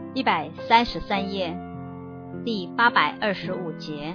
133页第825节。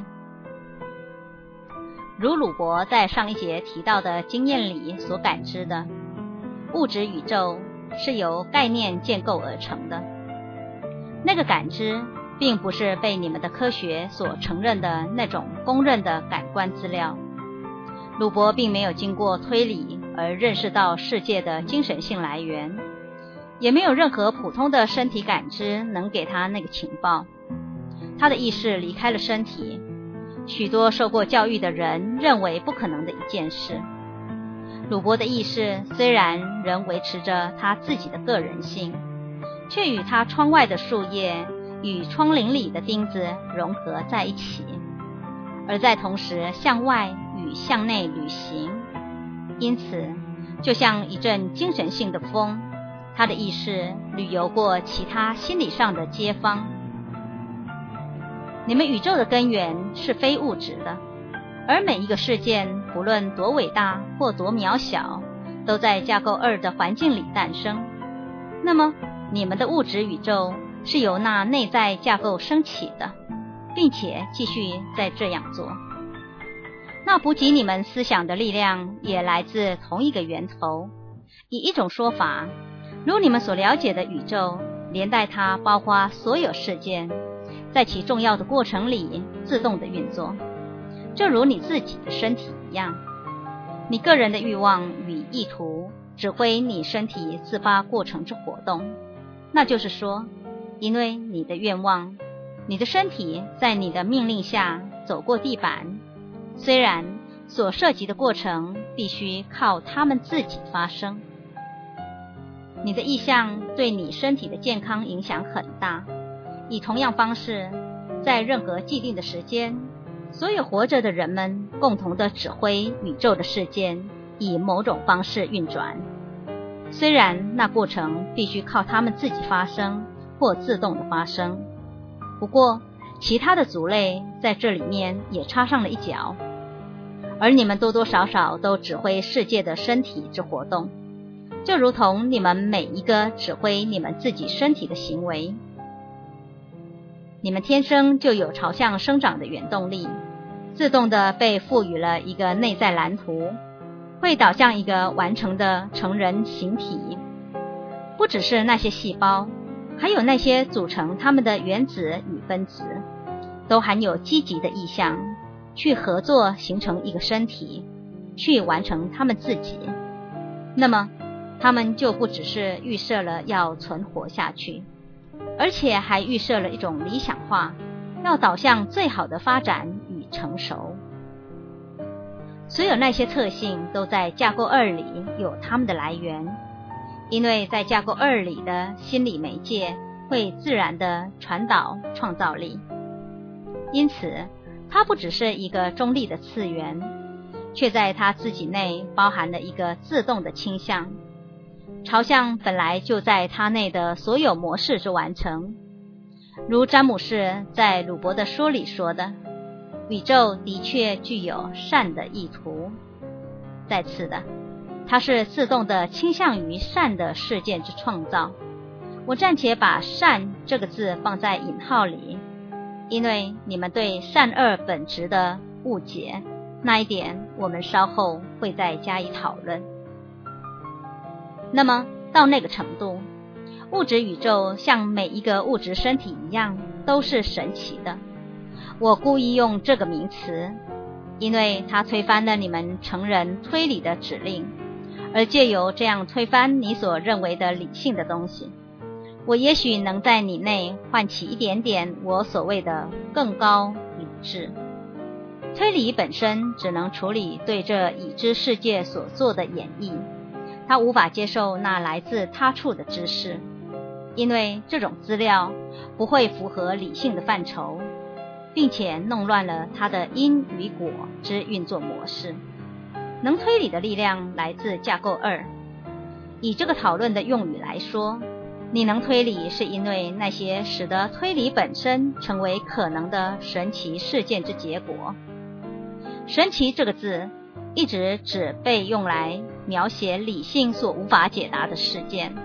如鲁伯在上一节提到的经验里所感知的，物质宇宙是由概念建构而成的。那个感知并不是被你们的科学所承认的那种公认的感官资料。鲁伯并没有经过推理而认识到世界的精神性来源，也没有任何普通的身体感知能给他那个情报。他的意识离开了身体，许多受过教育的人认为不可能的一件事。鲁伯的意识虽然仍维持着他自己的个人性，却与他窗外的树叶与窗棂里的钉子融合在一起，而在同时向外与向内旅行。因此，就像一阵精神性的风，他的意识旅游过其他心理上的街坊。你们宇宙的根源是非物质的，而每一个事件不论多伟大或多渺小，都在架构2的环境里诞生。那么你们的物质宇宙是由那内在架构升起的，并且继续再这样做。那补给你们思想的力量也来自同一个源头。以一种说法，如你们所了解的宇宙，连带它包括所有事件，在其重要的过程里自动的运作，正如你自己的身体一样。你个人的欲望与意图指挥你身体自发过程之活动，那就是说，因为你的愿望，你的身体在你的命令下走过地板，虽然所涉及的过程必须靠他们自己发生。你的意向对你身体的健康影响很大。以同样方式，在任何既定的时间，所有活着的人们共同的指挥宇宙的事件以某种方式运转，虽然那过程必须靠他们自己发生或自动的发生。不过其他的族类在这里面也插上了一脚，而你们多多少少都指挥世界的身体之活动，就如同你们每一个指挥你们自己身体的行为。你们天生就有朝向生长的原动力，自动地被赋予了一个内在蓝图，会导向一个完成的成人形体。不只是那些细胞，还有那些组成它们的原子与分子，都含有积极的意向，去合作形成一个身体，去完成它们自己。那么它们就不只是预设了要存活下去，而且还预设了一种理想化，要导向最好的发展与成熟。所有那些特性都在架构2里有它们的来源，因为在架构2里的心理媒介会自然地传导创造力。因此它不只是一个中立的次元，却在它自己内包含了一个自动的倾向，朝向本来就在它内的所有模式之完成。如詹姆士在鲁伯的书里说的，宇宙的确具有善的意图。再次的，它是自动的倾向于善的事件之创造。我暂且把善这个字放在引号里，因为你们对善恶本质的误解，那一点我们稍后会再加以讨论。那么到那个程度，物质宇宙像每一个物质身体一样都是神奇的。我故意用这个名词，因为它推翻了你们成人推理的指令，而借由这样推翻你所认为的理性的东西，我也许能在你内唤起一点点我所谓的更高理智。推理本身只能处理对这已知世界所做的演绎，它无法接受那来自他处的知识，因为这种资料不会符合理性的范畴，并且弄乱了它的因与果之运作模式。能推理的力量来自架构2。以这个讨论的用语来说，你能推理是因为那些使得推理本身成为可能的神奇事件之结果。神奇这个字一直只被用来描写理性所无法解答的事件，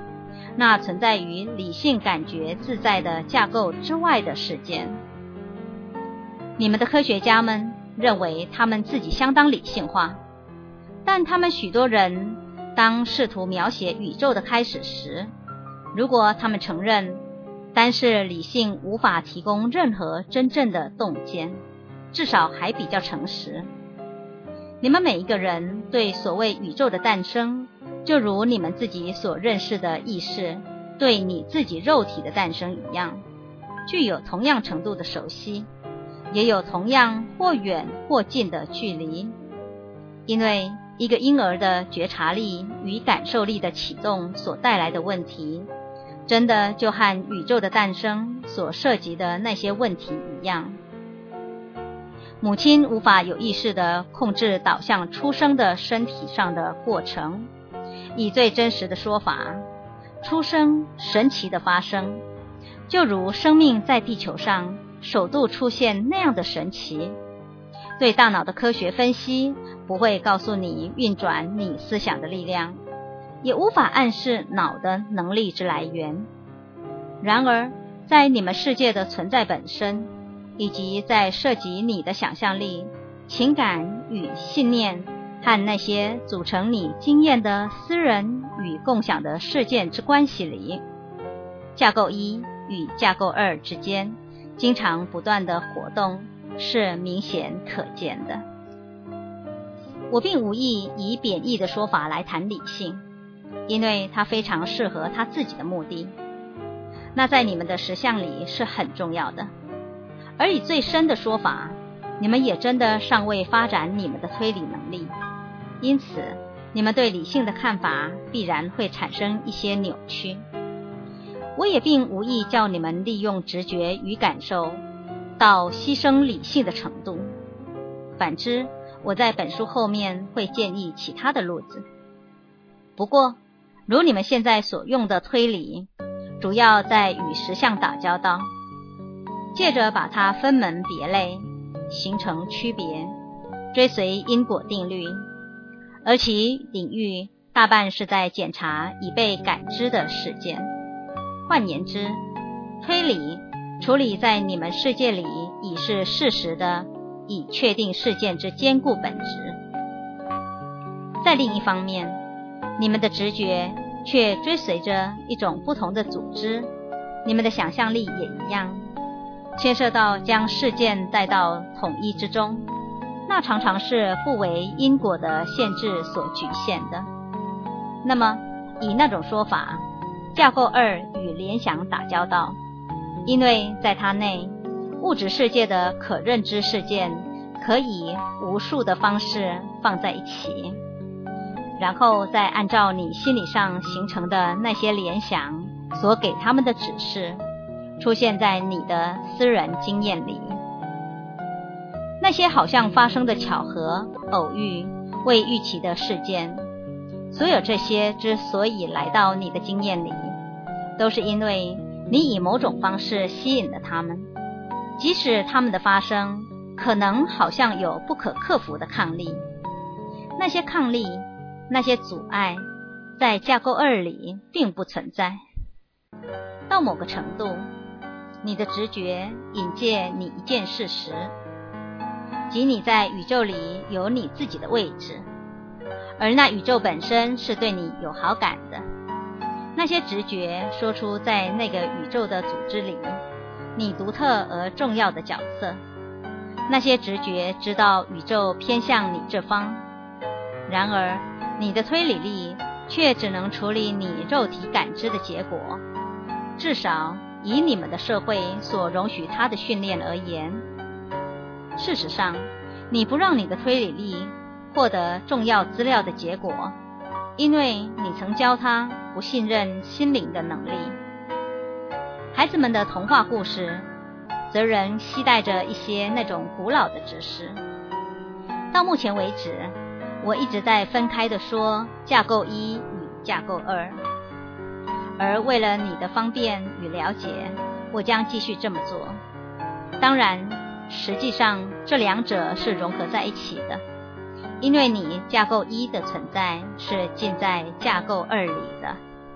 那存在于理性感觉自在的架构之外的事件。你们的科学家们认为他们自己相当理性化，但他们许多人当试图描写宇宙的开始时，如果他们承认单是理性无法提供任何真正的洞见，至少还比较诚实。你们每一个人对所谓宇宙的诞生，就如你们自己所认识的意识对你自己肉体的诞生一样，具有同样程度的熟悉，也有同样或远或近的距离。因为一个婴儿的觉察力与感受力的启动所带来的问题，真的就和宇宙的诞生所涉及的那些问题一样。母亲无法有意识地控制导向出生的身体上的过程。以最真实的说法，出生神奇的发生，就如生命在地球上首度出现那样的神奇。对大脑的科学分析不会告诉你运转你思想的力量，也无法暗示脑的能力之来源。然而，在你们世界的存在本身，以及在涉及你的想象力、情感与信念和那些组成你经验的私人与共享的事件之关系里，架构1与架构2之间经常不断的活动是明显可见的。我并无意以贬义的说法来谈理性，因为它非常适合它自己的目的，那在你们的实相里是很重要的。而以最深的说法，你们也真的尚未发展你们的推理能力，因此你们对理性的看法必然会产生一些扭曲。我也并无意叫你们利用直觉与感受到牺牲理性的程度，反之，我在本书后面会建议其他的路子。不过，如你们现在所用的推理，主要在与实相打交道，借着把它分门别类，形成区别，追随因果定律，而其领域大半是在检查已被感知的事件。换言之，推理处理在你们世界里已是事实的已确定事件之坚固本质。在另一方面，你们的直觉却追随着一种不同的组织，你们的想象力也一样，牵涉到将事件带到统一之中，那常常是不为因果的限制所局限的。那么，以那种说法，架构2与联想打交道，因为在它内，物质世界的可认知事件可以无数的方式放在一起，然后再按照你心理上形成的那些联想所给他们的指示，出现在你的私人经验里。那些好像发生的巧合、偶遇、未预期的事件，所有这些之所以来到你的经验里，都是因为你以某种方式吸引了他们，即使他们的发生可能好像有不可克服的抗力。那些抗力，那些阻碍，在架构2里并不存在。到某个程度，你的直觉引介你一件事实，即你在宇宙里有你自己的位置，而那宇宙本身是对你有好感的。那些直觉说出在那个宇宙的组织里你独特而重要的角色，那些直觉知道宇宙偏向你这方，然而你的推理力却只能处理你肉体感知的结果，至少以你们的社会所容许它的训练而言。事实上，你不让你的推理力获得重要资料的结果，因为你曾教他不信任心灵的能力。孩子们的童话故事则仍携带着一些那种古老的知识。到目前为止，我一直在分开的说架构1与架构2，而为了你的方便与了解，我将继续这么做。当然，实际上这两者是融合在一起的，因为你架构1的存在是浸在架构2里的。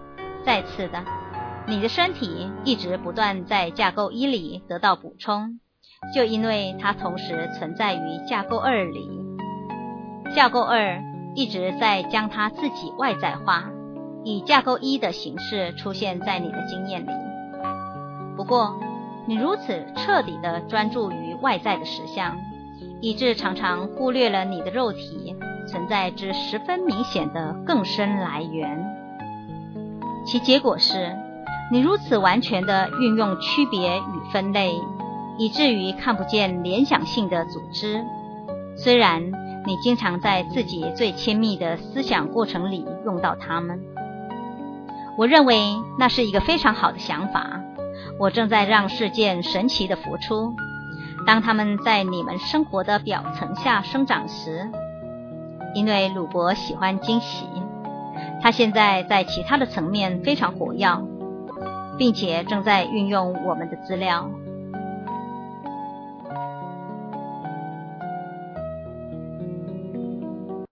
再次的，你的身体一直不断在架构1里得到补充，就因为它同时存在于架构2里。架构2一直在将它自己外在化，以架构1的形式出现在你的经验里。不过，你如此彻底地专注于外在的实相，以致常常忽略了你的肉体存在之十分明显的更深来源。其结果是，你如此完全地运用区别与分类，以至于看不见联想性的组织。虽然你经常在自己最亲密的思想过程里用到它们，我认为那是一个非常好的想法。我正在让事件神奇地浮出，当它们在你们生活的表层下生长时。因为鲁伯喜欢惊喜，他现在在其他的层面非常活跃，并且正在运用我们的资料。